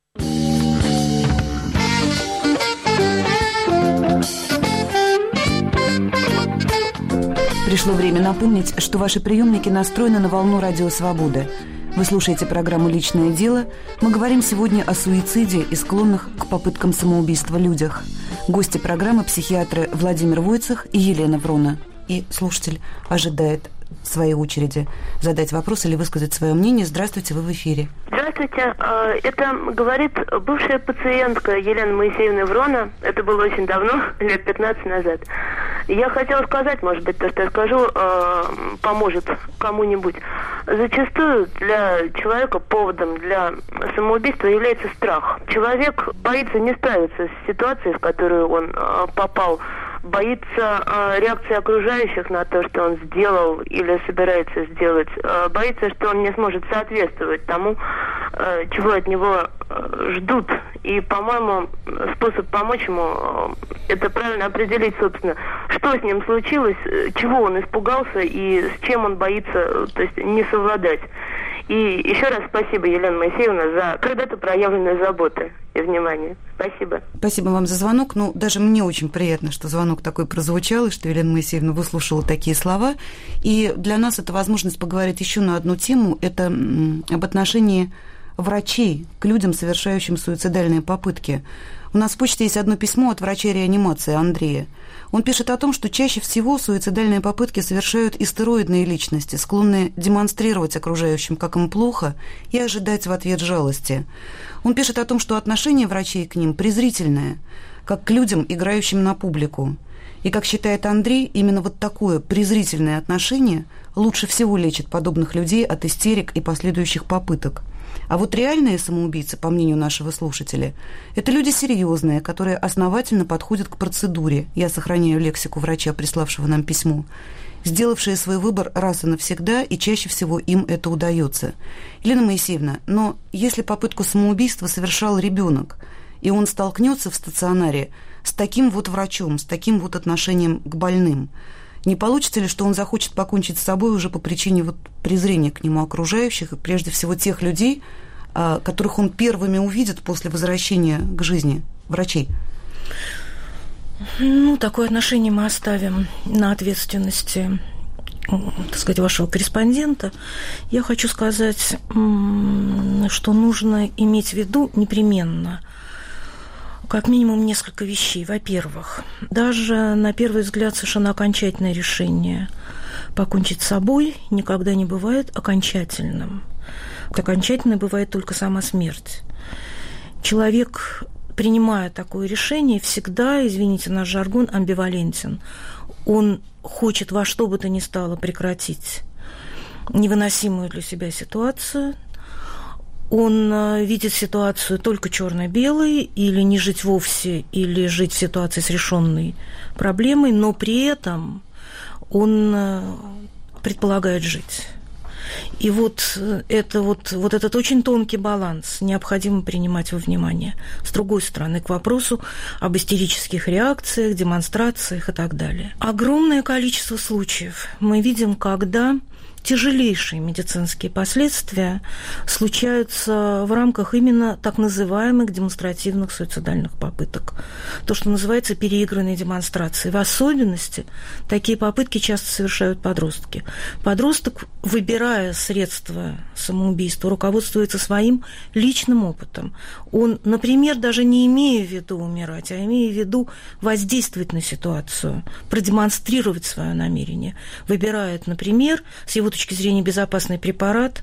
Пришло время напомнить, что ваши приемники настроены на волну Радио Свобода. Вы слушаете программу «Личное дело». Мы говорим сегодня о суициде и склонных к попыткам самоубийства людях. Гости программы – психиатры Владимир Войцех и Елена Врона. И слушатель ожидает своей очереди задать вопрос или высказать свое мнение. Здравствуйте, вы в эфире. Здравствуйте. Это говорит бывшая пациентка Елена Моисеевна Врона. Это было очень давно, лет 15 назад. Я хотела сказать, может быть, то, что я скажу, поможет кому-нибудь. Зачастую для человека поводом для самоубийства является страх. Человек боится не справиться с ситуацией, в которую он попал, боится реакции окружающих на то, что он сделал или собирается сделать, боится, что он не сможет соответствовать тому, чего от него ждут. И, по-моему, способ помочь ему – это правильно определить, собственно, что с ним случилось, чего он испугался и с чем он боится, то есть не совладать. И еще раз спасибо, Елена Моисеевна, за когда-то проявленную заботу и внимание. Спасибо. Спасибо вам за звонок. Ну, даже мне очень приятно, что звонок такой прозвучал, и что Елена Моисеевна выслушала такие слова. И для нас это возможность поговорить еще на одну тему. Это об отношении врачей к людям, совершающим суицидальные попытки. У нас в почте есть одно письмо от врача реанимации Андрея. Он пишет о том, что чаще всего суицидальные попытки совершают истероидные личности, склонные демонстрировать окружающим, как им плохо, и ожидать в ответ жалости. Он пишет о том, что отношение врачей к ним презрительное, как к людям, играющим на публику. И, как считает Андрей, именно вот такое презрительное отношение лучше всего лечит подобных людей от истерик и последующих попыток. А вот реальные самоубийцы, по мнению нашего слушателя, это люди серьезные, которые основательно подходят к процедуре. Я сохраняю лексику врача, приславшего нам письмо. Сделавшие свой выбор раз и навсегда, и чаще всего им это удается. Елена Моисеевна, но если попытку самоубийства совершал ребенок, и он столкнется в стационаре с таким вот врачом, с таким вот отношением к больным, не получится ли, что он захочет покончить с собой уже по причине вот презрения к нему окружающих, и прежде всего тех людей, которых он первыми увидит после возвращения к жизни врачей? Ну, такое отношение мы оставим на ответственности, так сказать, вашего корреспондента. Я хочу сказать, что нужно иметь в виду непременно как минимум несколько вещей. Во-первых, даже на первый взгляд совершенно окончательное решение покончить с собой никогда не бывает окончательным. Окончательной бывает только сама смерть. Человек, принимая такое решение, всегда, извините наш жаргон, амбивалентен. Он хочет во что бы то ни стало прекратить невыносимую для себя ситуацию. Он видит ситуацию только черно-белой, или не жить вовсе, или жить в ситуации с решенной проблемой, но при этом он предполагает жить. И вот этот очень тонкий баланс необходимо принимать во внимание. С другой стороны, к вопросу об истерических реакциях, демонстрациях и так далее. Огромное количество случаев мы видим, когда тяжелейшие медицинские последствия случаются в рамках именно так называемых демонстративных суицидальных попыток. То, что называется переигранной демонстрацией. В особенности такие попытки часто совершают подростки. Подросток, выбирая средства самоубийства, руководствуется своим личным опытом. Он, например, даже не имея в виду умирать, а имея в виду воздействовать на ситуацию, продемонстрировать свое намерение, выбирает, например, с его точки зрения безопасный препарат,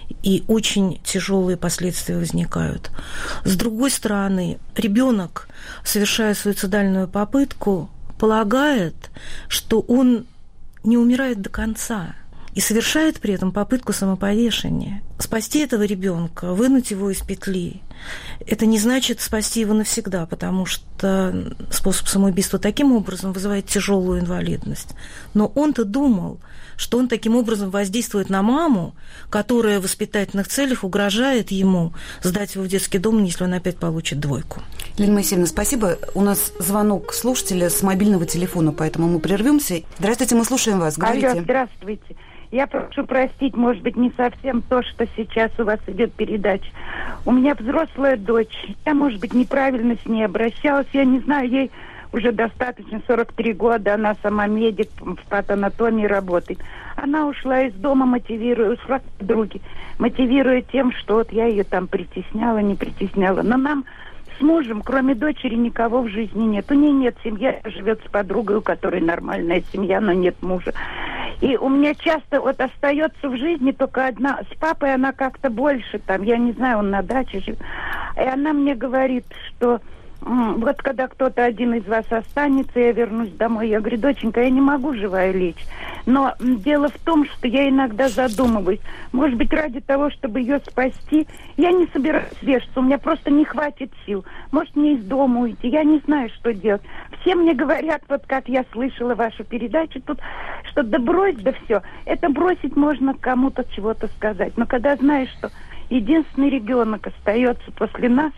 и очень тяжелые последствия возникают. С другой стороны, ребенок, совершая суицидальную попытку, полагает, что он не умирает до конца и совершает при этом попытку самоповешения. Спасти этого ребенка, вынуть его из петли, это не значит спасти его навсегда, потому что способ самоубийства таким образом вызывает тяжелую инвалидность. Но он-то думал, что он таким образом воздействует на маму, которая в воспитательных целях угрожает ему сдать его в детский дом, если он опять получит двойку. Елена Моисеевна, спасибо. У нас звонок слушателя с мобильного телефона, поэтому мы прервемся. Здравствуйте, мы слушаем вас. Говорите. Алло, здравствуйте. Я прошу простить, может быть, не совсем то, что сейчас у вас идет передача. У меня взрослая дочь. Я, может быть, неправильно с ней обращалась. Я не знаю, ей уже достаточно, 43 года. Она сама медик, в патанатомии работает. Она ушла из дома, ушла к подруге, мотивируя тем, что вот я ее там притесняла, не притесняла. Но нам с мужем, кроме дочери, никого в жизни нет. У нее нет семьи, живет с подругой, у которой нормальная семья, но нет мужа. И у меня часто вот остается в жизни только одна. С папой она как-то больше там, я не знаю, он на даче живет. И она мне говорит, что вот когда кто-то один из вас останется, я вернусь домой. Я говорю, доченька, я не могу живая лечь. Но дело в том, что я иногда задумываюсь. Может быть, ради того, чтобы ее спасти, я не собираюсь вешаться. У меня просто не хватит сил. Может, мне из дома уйти. Я не знаю, что делать. Все мне говорят, вот как я слышала вашу передачу тут, что да брось, да все. Это бросить можно кому-то чего-то сказать. Но когда знаешь, что единственный ребенок остается после нас,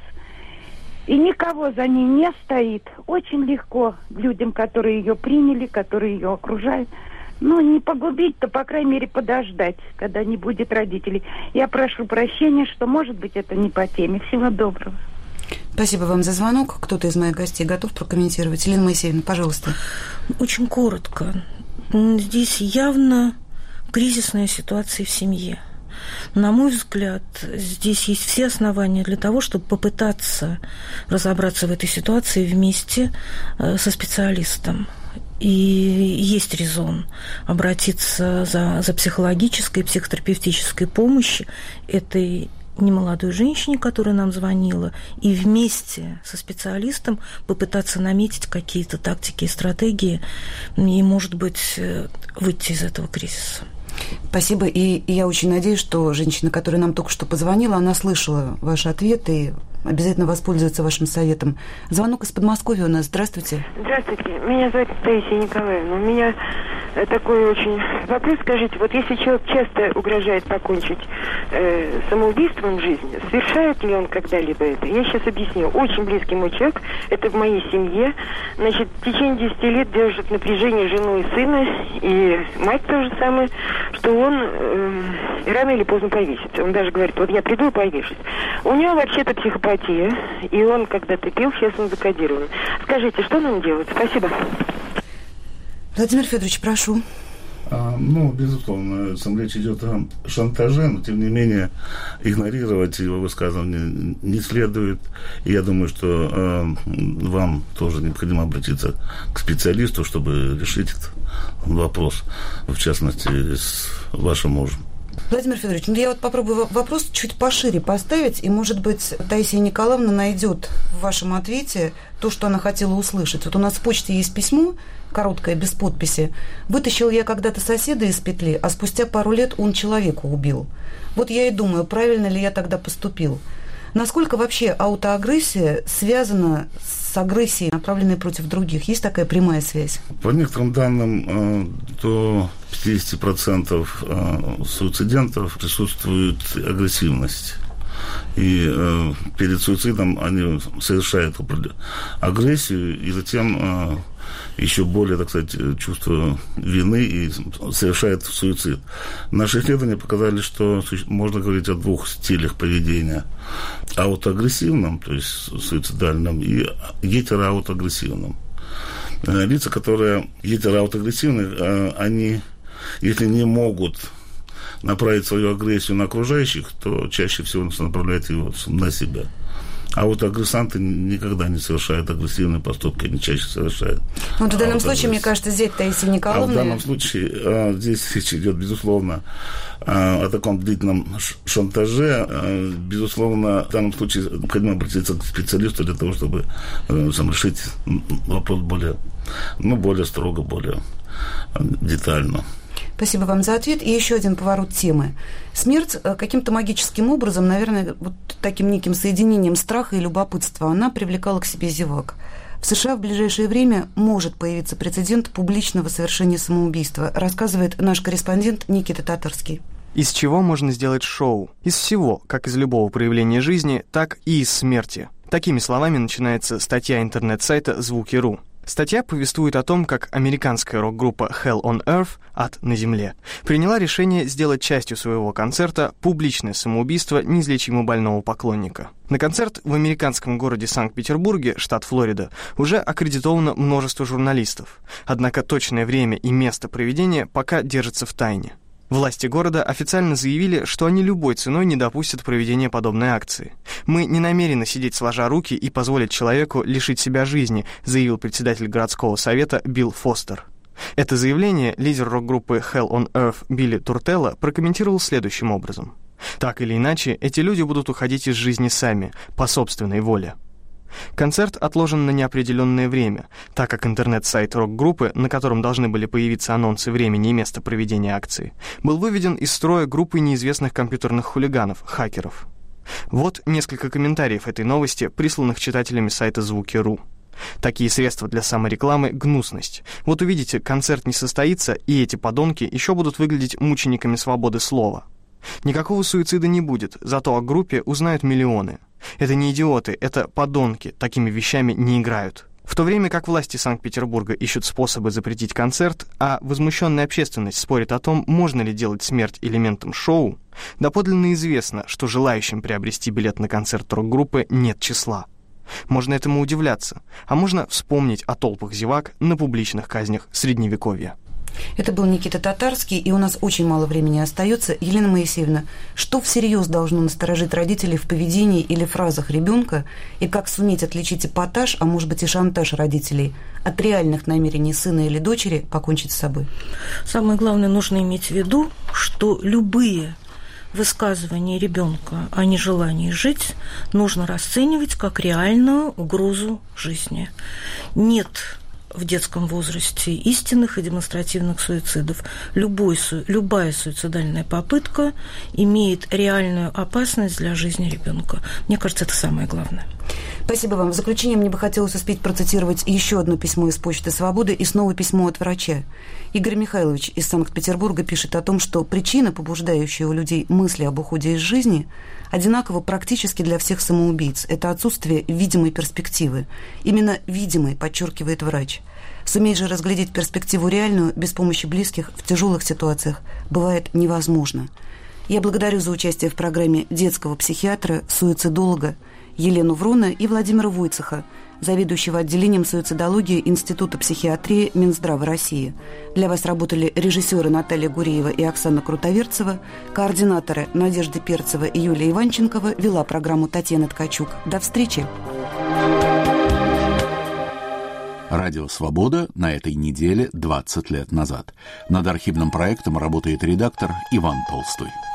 и никого за ней не стоит, очень легко людям, которые ее приняли, которые ее окружают, ну, не погубить, то, по крайней мере, подождать, когда не будет родителей. Я прошу прощения, что, может быть, это не по теме. Всего доброго. Спасибо вам за звонок. Кто-то из моих гостей готов прокомментировать? Елена Моисеевна, пожалуйста. Очень коротко. Здесь явно кризисная ситуация в семье. На мой взгляд, здесь есть все основания для того, чтобы попытаться разобраться в этой ситуации вместе со специалистом. И есть резон обратиться за психологической, психотерапевтической помощью этой немолодой женщине, которая нам звонила, и вместе со специалистом попытаться наметить какие-то тактики и стратегии, и, может быть, выйти из этого кризиса. Спасибо. И я очень надеюсь, что женщина, которая нам только что позвонила, она слышала ваш ответ и обязательно воспользуется вашим советом. Звонок из Подмосковья у нас. Здравствуйте. Здравствуйте. Меня зовут Таисия Николаевна. У меня такой очень вопрос. Скажите, вот если человек часто угрожает покончить самоубийством в жизни, совершает ли он когда-либо это? Я сейчас объясню. Очень близкий мой человек, это в моей семье, значит, в течение 10 лет держит напряжение жену и сына, и мать то же самое, что он рано или поздно повесится. Он даже говорит, вот я приду и повешусь. У него вообще-то психопатия, и он когда-то пил, сейчас он закодирован. Скажите, что нам делать? Спасибо. Владимир Федорович, прошу. Безусловно, речь идет о шантаже, но, тем не менее, игнорировать его высказывания не следует. И я думаю, что вам тоже необходимо обратиться к специалисту, чтобы решить этот вопрос, в частности, с вашим мужем. Владимир Федорович, я вот попробую вопрос чуть пошире поставить, и, может быть, Таисия Николаевна найдет в вашем ответе то, что она хотела услышать. Вот у нас в почте есть письмо, короткое, без подписи. «Вытащил я когда-то соседа из петли, а спустя пару лет он человека убил. Вот я и думаю, правильно ли я тогда поступил. Насколько вообще аутоагрессия связана с агрессией, направленной против других? Есть такая прямая связь?» По некоторым данным, до 50% суицидентов присутствует агрессивность. И перед суицидом они совершают агрессию, и затем еще более, так сказать, чувство вины и совершает суицид. Наши исследования показали, что можно говорить о двух стилях поведения. Аутоагрессивном, то есть суицидальном, и гетероаутоагрессивном. Лица, которые гетероаутоагрессивны, они, если не могут направить свою агрессию на окружающих, то чаще всего направляют его на себя. А вот агрессанты никогда не совершают агрессивные поступки, они чаще совершают. В данном случае, мне кажется, здесь Таисия Николаевна... в данном случае здесь речь идет, безусловно, о таком длительном шантаже. Безусловно, в данном случае необходимо обратиться к специалисту для того, чтобы решить вопрос более строго, более детально. Спасибо вам за ответ. И еще один поворот темы. Смерть каким-то магическим образом, наверное, вот таким неким соединением страха и любопытства, она привлекала к себе зевак. В США в ближайшее время может появиться прецедент публичного совершения самоубийства, рассказывает наш корреспондент Никита Татарский. Из чего можно сделать шоу? Из всего, как из любого проявления жизни, так и из смерти. Такими словами начинается статья интернет-сайта «Звуки.ру». Статья повествует о том, как американская рок-группа Hell on Earth, «Ад на земле», приняла решение сделать частью своего концерта публичное самоубийство неизлечимо больного поклонника. На концерт в американском городе Санкт-Петербурге, штат Флорида, уже аккредитовано множество журналистов. Однако точное время и место проведения пока держатся в тайне. Власти города официально заявили, что они любой ценой не допустят проведения подобной акции. «Мы не намерены сидеть сложа руки и позволить человеку лишить себя жизни», заявил председатель городского совета Билл Фостер. Это заявление лидер рок-группы Hell on Earth Билли Туртелло прокомментировал следующим образом. «Так или иначе, эти люди будут уходить из жизни сами, по собственной воле». Концерт отложен на неопределенное время, так как интернет-сайт рок-группы, на котором должны были появиться анонсы времени и места проведения акции, был выведен из строя группой неизвестных компьютерных хулиганов, хакеров. Вот несколько комментариев этой новости, присланных читателями сайта «Звуки.ру». Такие средства для саморекламы – гнусность. Вот увидите, концерт не состоится, и эти подонки еще будут выглядеть мучениками свободы слова. Никакого суицида не будет, зато о группе узнают миллионы. Это не идиоты, это подонки, такими вещами не играют. В то время как власти Санкт-Петербурга ищут способы запретить концерт, а возмущенная общественность спорит о том, можно ли делать смерть элементом шоу, доподлинно известно, что желающим приобрести билет на концерт рок-группы нет числа. Можно этому удивляться, а можно вспомнить о толпах зевак на публичных казнях Средневековья. Это был Никита Татарский, и у нас очень мало времени остается. Елена Моисеевна, что всерьез должно насторожить родителей в поведении или фразах ребенка, и как суметь отличить эпатаж, а может быть и шантаж родителей, от реальных намерений сына или дочери покончить с собой? Самое главное, нужно иметь в виду, что любые высказывания ребенка о нежелании жить нужно расценивать как реальную угрозу жизни. Нет в детском возрасте истинных и демонстративных суицидов. Любая суицидальная попытка имеет реальную опасность для жизни ребенка. Мне кажется, это самое главное. Спасибо вам. В заключение мне бы хотелось успеть процитировать еще одно письмо из Почты Свободы и снова письмо от врача. Игорь Михайлович из Санкт-Петербурга пишет о том, что причина, побуждающая у людей мысли об уходе из жизни, одинакова практически для всех самоубийц. Это отсутствие видимой перспективы. Именно видимой, подчеркивает врач. Суметь же разглядеть перспективу реальную без помощи близких в тяжелых ситуациях бывает невозможно. Я благодарю за участие в программе детского психиатра, суицидолога Елену Врона и Владимира Войцеха, заведующего отделением суицидологии Института психиатрии Минздрава России. Для вас работали режиссеры Наталья Гуреева и Оксана Крутоверцева, координаторы Надежда Перцева и Юлия Иванченкова, вела программу Татьяна Ткачук. До встречи! Радио «Свобода» на этой неделе 20 лет назад. Над архивным проектом работает редактор Иван Толстой.